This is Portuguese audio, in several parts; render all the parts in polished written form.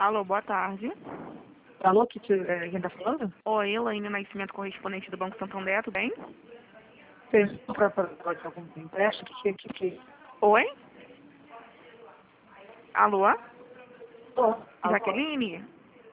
Alô, boa tarde. Alô, quem tá falando? Oi, Elaine Nascimento, correspondente do Banco Santander, tudo bem? Vocês para algum empréstimo? Que... Oi? Alô? Alô? Jaqueline?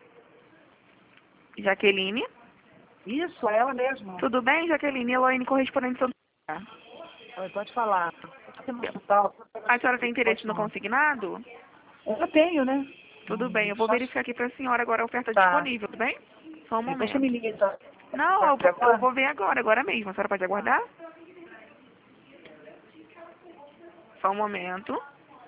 Jaqueline? Isso, é ela mesma. Tudo bem, Jaqueline? Elaine, correspondente do Santander. Oi, pode falar. Aqui no hospital. A senhora tem interesse no consignado? Eu tenho, né? Tudo bem, eu vou Só... verificar aqui para a senhora agora a oferta Tá. disponível, tudo bem? Só um Depois você momento. me liga, então. Não, Pode ser eu agora? vou ver agora mesmo. A senhora pode aguardar? Só um momento.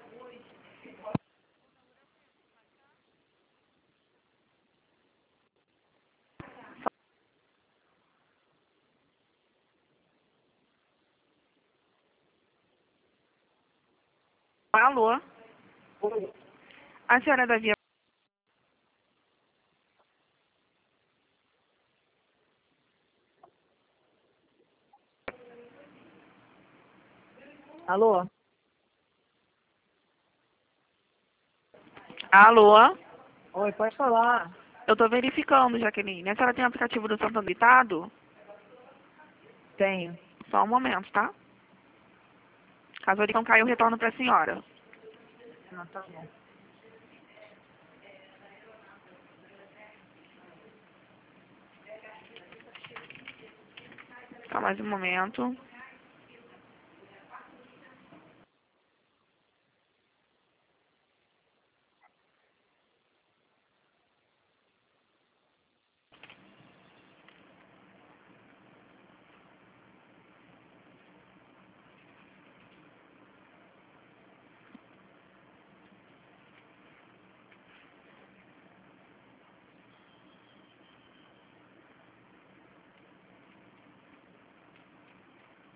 Alô? Oi. A senhora é da Via... Alô? Alô? Oi, pode falar. Eu tô verificando, Jaqueline. A senhora tem o aplicativo do Santander habilitado? Tenho. Só um momento, tá? Caso ele não caia, eu retorno para a senhora. Não, tá bom. Só mais um momento.